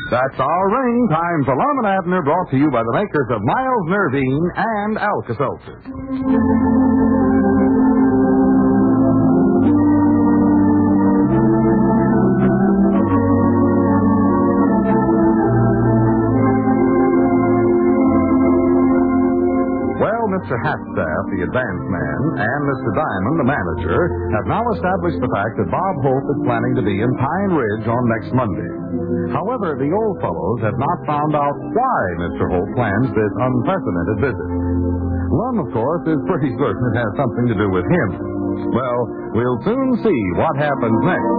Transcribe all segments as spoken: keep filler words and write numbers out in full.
That's our ring. Time for Lum and Abner, brought to you by the makers of Miles Nervine and Alka-Seltzer. Mister Hatstaff, the advance man, and Mister Diamond, the manager, have now established the fact that Bob Hope is planning to be in Pine Ridge on next Monday. However, the old fellows have not found out why Mister Hope plans this unprecedented visit. Lum, of course, is pretty certain it has something to do with him. Well, we'll soon see what happens next.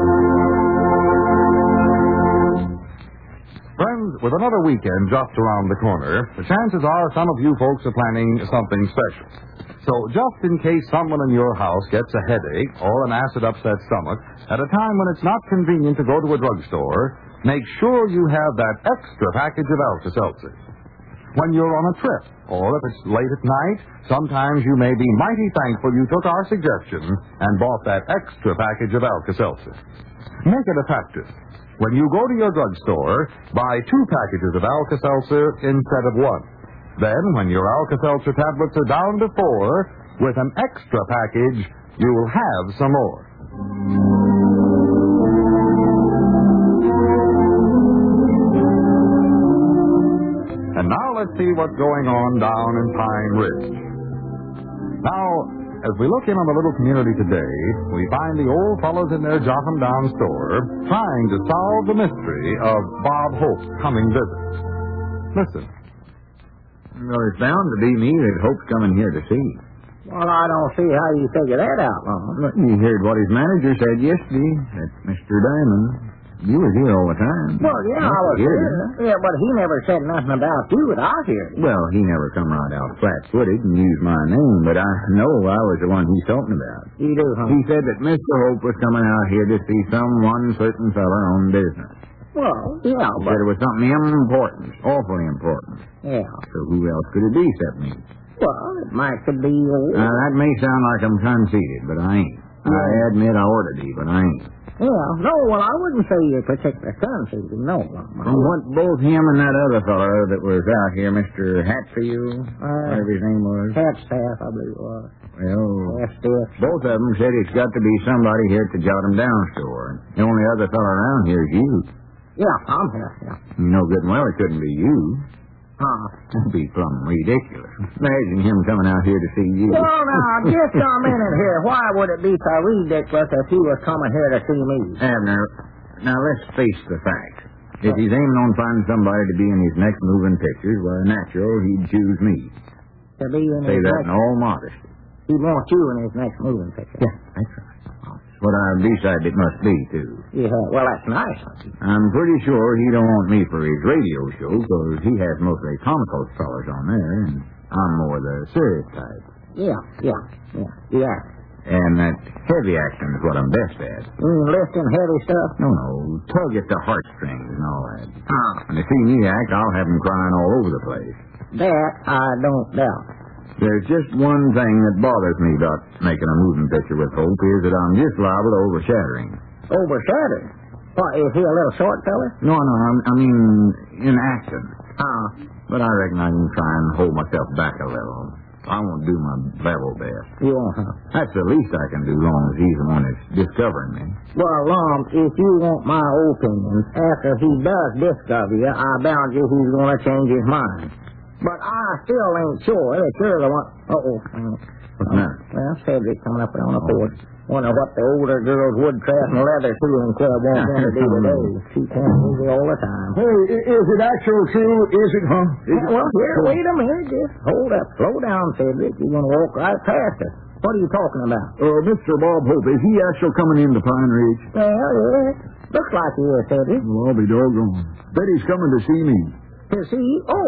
Friends, with another weekend just around the corner, the chances are some of you folks are planning something special. So just in case someone in your house gets a headache or an acid-upset stomach at a time when it's not convenient to go to a drugstore, make sure you have that extra package of Alka-Seltzer. When you're on a trip, or if it's late at night, sometimes you may be mighty thankful you took our suggestion and bought that extra package of Alka-Seltzer. Make it a practice. When you go to your drugstore, buy two packages of Alka-Seltzer instead of one. Then, when your Alka-Seltzer tablets are down to four, with an extra package, you'll have some more. And now let's see what's going on down in Pine Ridge. Now, as we look in on the little community today, we find the old fellows in their Jotham Down store trying to solve the mystery of Bob Hope's coming visit. Listen. Well, it's bound to be me that Hope's coming here to see. Well, I don't see how you figure that out, Lum. You heard what his manager said yesterday, that Mister Diamond. You was here all the time. Well, yeah, I was here. Yeah, but he never said nothing about you that I heard. Well, he never come right out flat-footed and used my name, but I know I was the one he's talking about. You do, huh? He said that Mister Hope was coming out here to see some one certain fella on business. Well, yeah, He but... said it was something important, awfully important. Yeah. So who else could it be except me? Well, it might could be... Uh, now, that may sound like I'm conceited, but I ain't. Yeah. I admit I ought to be, but I ain't. Yeah, no, well, I wouldn't say you're particular conceited, no. From what both him and that other fellow that was out here, Mister Hatfield, uh, whatever his name was. Hatstaff, I believe it was. Well, Hatstaff. Both of them said it's got to be somebody here at the Jotham Down store. The only other fellow around here is you. Yeah, I'm here, yeah. You know good and well it couldn't be you. Huh? That'd be plumb ridiculous. Imagine him coming out here to see you. Well, now, just a minute here. Why would it be so ridiculous if he was coming here to see me? Abner, now let's face the fact. If he's aiming on finding somebody to be in his next moving pictures, well, natural, he'd choose me. To be in Say his that next... in all modesty. He wants you in his next moving picture. Yeah, that's right. What I decided it must be, too. Yeah, well, that's nice. I'm pretty sure he don't want me for his radio show, because he has mostly comical fellas on there, and I'm more the serious type. Yeah, yeah, yeah, yeah. And that heavy acting is what I'm best at. You mean lifting heavy stuff? No, no, tug at the heartstrings and all that. Ah. When they see me act, I'll have them crying all over the place. That I don't doubt. There's just one thing that bothers me about making a moving picture with Hope is that I'm just liable to overshadowing. Overshadowing? What, is he a little short fella? No, no, I'm, I mean in acting. Ah. But I reckon I can try and hold myself back a little. I won't do my level best. You won't, huh? That's the least I can do, long as he's the one that's discovering me. Well, Lum, if you want my opinion, after he does discover you, I bound you he's going to change his mind. But I still ain't sure that you're the one... Uh-oh. What's the matter? Well, Cedric coming up on the porch. Wonder what the older girls Woodcraft and Leather Sewing Club wants them to do today. She can't easy all the time. Hey, is it actually true? Is it, huh? Is well, well, here, wait a minute. Just hold up. Slow down, Cedric. You're going to walk right past us. What are you talking about? Uh, Mister Bob Hope, is he actually coming into Pine Ridge? Well, yeah. Looks like he is, Cedric. Well, I'll be doggone. Bet he's coming to see me. To see? Oh.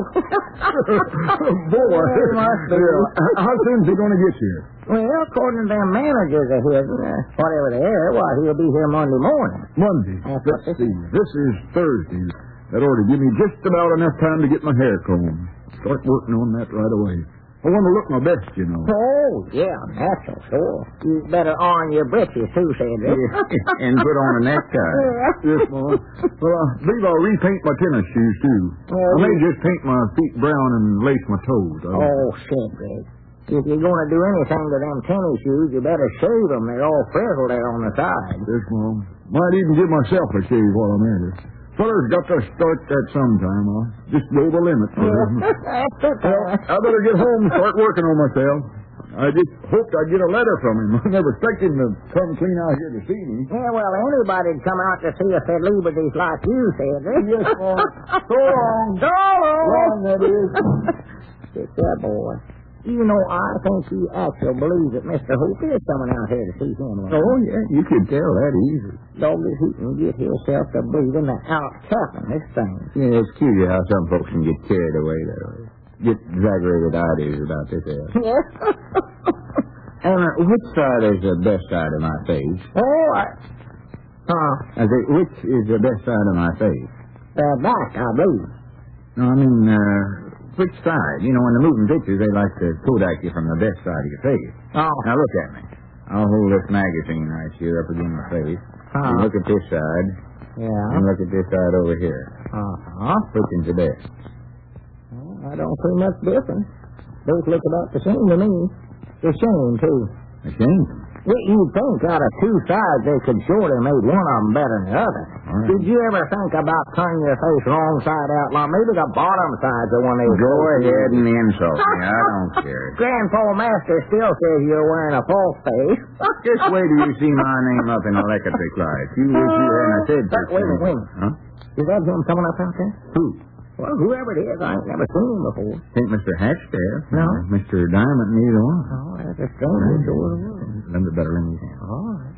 Boy. Yeah, how soon is he going to get here? Well, according to them managers of his, uh, whatever they are, why, he'll be here Monday morning. Monday? That's Let's see. This is Thursday. That ought to give me just about enough time to get my hair combed. Start working on that right away. I want to look my best, you know. Oh, yeah, natural, sure. You better on your britches, too, Cedric. Yeah, and put on a necktie. Yes, Mom. Well, I believe I'll repaint my tennis shoes, too. Oh, I may just paint my feet brown and lace my toes. I Oh, Cedric. If you're going to do anything to them tennis shoes, you better shave them. They're all frizzled there on the side. Yes, Mom. Might even give myself a shave while I'm at it. Fellas got to start that sometime. I'll just go the limit. That's it. Well, I better get home and start working on myself. I just hoped I'd get a letter from him. I never expected him to come clean out here to see me. Yeah, well, anybody'd come out to see us at Liberty's like you, Cedric. Yes, Mom. So long. So long. Long, that is. Get that boy. You know, I think he actually believes that Mister Hope is coming out here to see him. Oh, yeah, you could tell that easy. Dog, if he can get himself to believing that out tapping this thing. Yeah, it's curious how some folks can get carried away that way. Get exaggerated ideas about this else. Yes. And uh, which side is the best side of my face? Oh, I... Huh? I say, which is the best side of my face? The back, I believe. No, I mean, uh, which side? You know, in the moving pictures, they like to Kodak you from the best side of your face. Oh. Now, look at me. I'll hold this magazine right here up against my face. Huh. You look at this side, Yeah. and look at this side over here. Uh-huh. Which is the best? Well, I don't see much difference. Both look about the same to me. The same, too. The same. Well, you'd think out of two sides they could surely make one of them better than the other. Right. Did you ever think about turning your face wrong side out? Well, maybe the bottom side's the one they Go ahead and insult me. I don't care. Grandpa Master still says you're wearing a false face. Just wait till you see my name up in electric lights. You wish you hadn't said But such wait a minute, things. wait a minute. Huh? Is that him coming up out there? Who? Well, whoever it is, I ain't never seen him before. Think Mister Hatchstaff? No. Or Mister Diamond, neither one. Oh, that's a stranger door to the world. Let me better let me down. All right.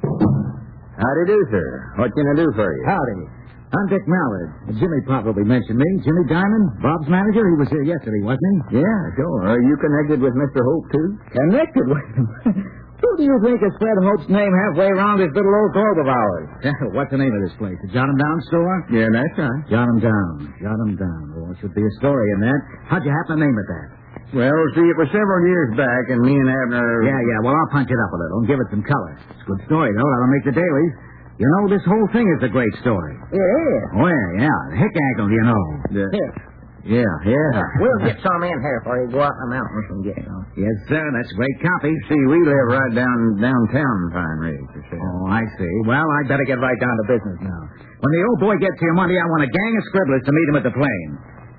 Howdy do, sir. What can I do for you? Howdy. I'm Dick Mallard. Jimmy probably mentioned me. Jimmy Diamond, Bob's manager. He was here yesterday, wasn't he? Yeah, sure. Are you connected with Mister Hope, too? Connected with him. Who do you think has spread Hope's name halfway around this little old globe of ours? What's the name of this place? The Jot 'em Down store? Yeah, that's right. Jot 'em Down. Jot 'em Down. Oh, there should be a story in that. How'd you happen to name it that? Well, see, it was several years back, and me and Abner... Yeah, yeah. Well, I'll punch it up a little and give it some color. It's a good story, though. That'll make the dailies. You know, this whole thing is a great story. It is. Oh, yeah, yeah. The hick angle, you know. The... Here. Yeah, yeah. We'll get some in here for you. Go out in the mountains and get some. Yes, sir. That's great copy. See, we live right down downtown Pine Ridge, you see. Oh, I see. Well, I'd better get right down to business now. When the old boy gets here Monday, I want a gang of scribblers to meet him at the plane.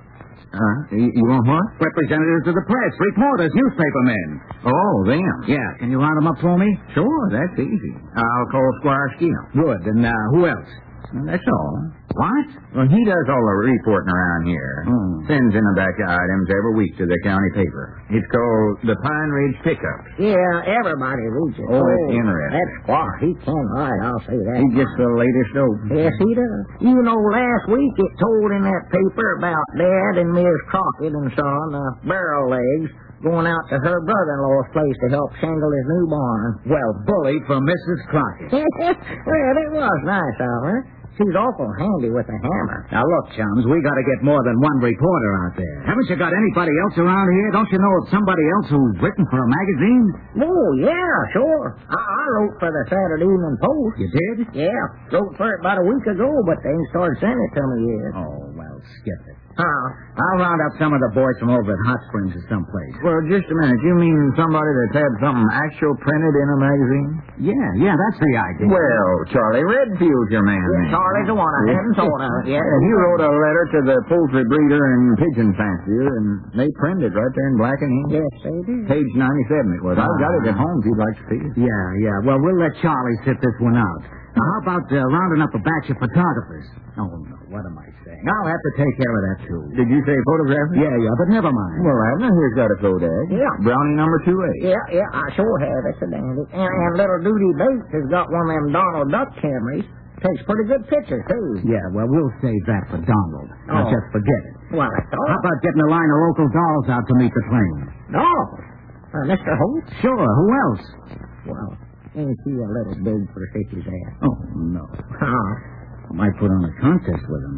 Uh, you, you want what? Representatives of the press, reporters, newspapermen. Oh, them. Yeah, can you round them up for me? Sure, that's easy. I'll call Squire Skeem. Good. And uh, who else? That's all. What? Well, he does all the reporting around here. Hmm. Sends in a batch of items every week to the county paper. It's called the Pine Ridge Pickup. Yeah, everybody reads it. Oh, it's interesting. That's Squire. He can write, I'll say that. He gets the latest dope. Yes, he does. You know, last week it told in that paper about Dad and Miss Crockett and son, the barrel legs, going out to her brother-in-law's place to help shingle his new barn. Well, bully for Missus Crockett. Well, it was nice of her. She's awful handy with a hammer. Now, look, chums, we got to get more than one reporter out there. Haven't you got anybody else around here? Don't you know of somebody else who's written for a magazine? Oh, yeah, sure. I, I wrote for the Saturday Evening Post. You did? Yeah, wrote for it about a week ago, but they ain't started sending it to me yet. Oh, well, skip it. Huh? I'll round up some of the boys from over at Hot Springs or someplace. Well, just a minute. You mean somebody that's had something actual printed in a magazine? Yeah, yeah, that's the idea. Well, Charlie Redfield's your man. Yeah, then. Charlie's the one. I hadn't told him yet. Yeah, he wrote a letter to the poultry breeder and pigeon fancier, and they printed it right there in black and ink. Yes, they did. Page ninety-seven it was. I've got it at home if you'd like to see it. Yeah, yeah. Well, we'll let Charlie sit this one out. Now, how about uh, rounding up a batch of photographers? Oh, no. What am I saying? I'll have to take care of that, too. Did you say photographer? Yeah, yeah, but never mind. Well, Abner here's got a Kodak. Yeah. Brownie number two A. Yeah, yeah, I sure have. It's a dandy. And, and little Duty Bates has got one of them Donald Duck cameras. Takes pretty good pictures, too. Yeah, well, we'll save that for Donald. Now, Oh. just forget it. Well, that's all. How about getting a line of local dolls out to meet the plane? Oh, uh, Mister Holt? Sure, who else? Well, ain't he a little big for Fishy's ass? Oh, no. Huh? I might put on a contest with him, though.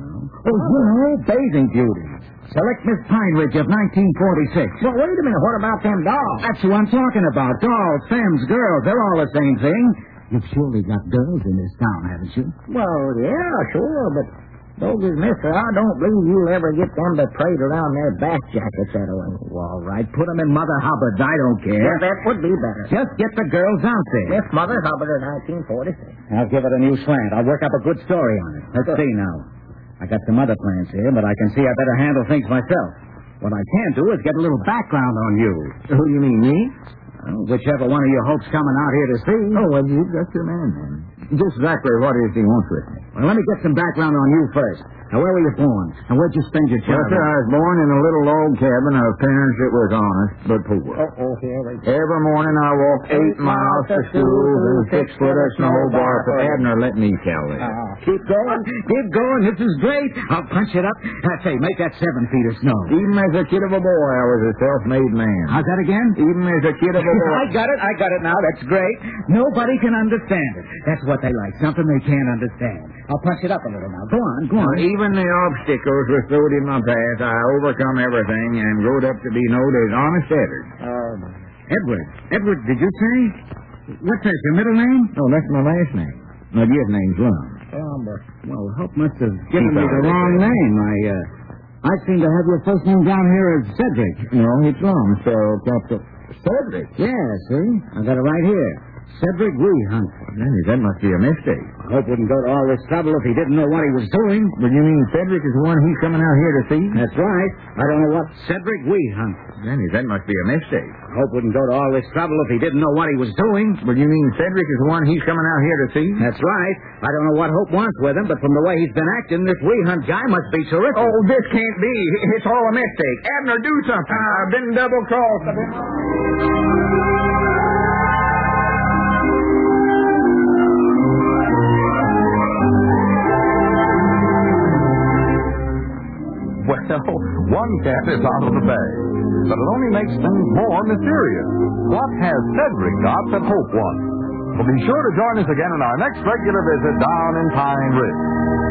Oh, you know, bathing beauty. Select Miss Pine Ridge of nineteen forty-six. Well, wait a minute. What about them dolls? That's who I'm talking about. Dolls, femmes, girls, they're all the same thing. You've surely got girls in this town, haven't you? Well, yeah, sure, but... Bogus, mister, I don't believe you'll ever get them to trade around their back jackets that way. Well, all right, put them in Mother Hubbard's. I don't care. Yeah, that would be better. Just get the girls out there. Miss Mother Hubbard of nineteen forty-six. I'll give it a new slant. I'll work up a good story on it. Let's see now. I got some other plans here, but I can see I better handle things myself. What I can do is get a little background on you. Who you mean, me? Well, whichever one of your hopes coming out here to see. Oh, well, you got your man, then. Just exactly what is he wants with me. Well, let me get some background on you first. Now, where were you born? And where'd you spend your Well, childhood? sir, I was born in a little log cabin of parents that was honest but poor. Uh-oh, here we go. Every morning I walked eight miles to school and six foot of snow bar for Abner. Let me tell you. Uh, Keep going. Keep going. This is great. I'll punch it up. I say, make that seven feet of snow. Even as a kid of a boy, I was a self-made man. How's that again? Even as a kid of a boy. I got it. I got it now. That's great. Nobody can understand it. That's what they like. Something they can't understand. I'll punch it up a little now. Go on. Go on. Even the obstacles were thrown in my path. I overcome everything and growed up to be known as Honest Edward. oh, Edward. Edward, did you say? What's that, your middle name? No, that's my last name. My given name's Lum. Lumber. Well, Hope must have given Keep me out the of it. wrong name. I, uh, I seem to have your first name down here as Cedric. No, it's Lum, so that's a... Cedric? Yeah, see? I got it right here. Cedric Weehunt. Hey, that must be a mistake. Hope wouldn't go to all this trouble if he didn't know what he was doing. But you mean Cedric is the one he's coming out here to see? That's right. I don't know what Cedric Weehunt. Danny, that must be a mistake. Hope wouldn't go to all this trouble if he didn't know what he was doing. But you mean Cedric is the one he's coming out here to see? That's right. I don't know what Hope wants with him, but from the way he's been acting, this Weehunt guy must be terrific. Oh, this can't be. It's all a mistake. Abner, do something. I've been double-crossed. I've been... Well, one cat is out of the bag, but it only makes things more mysterious. What has Cedric got that Hope wants? Well, be sure to join us again in our next regular visit down in Pine Ridge.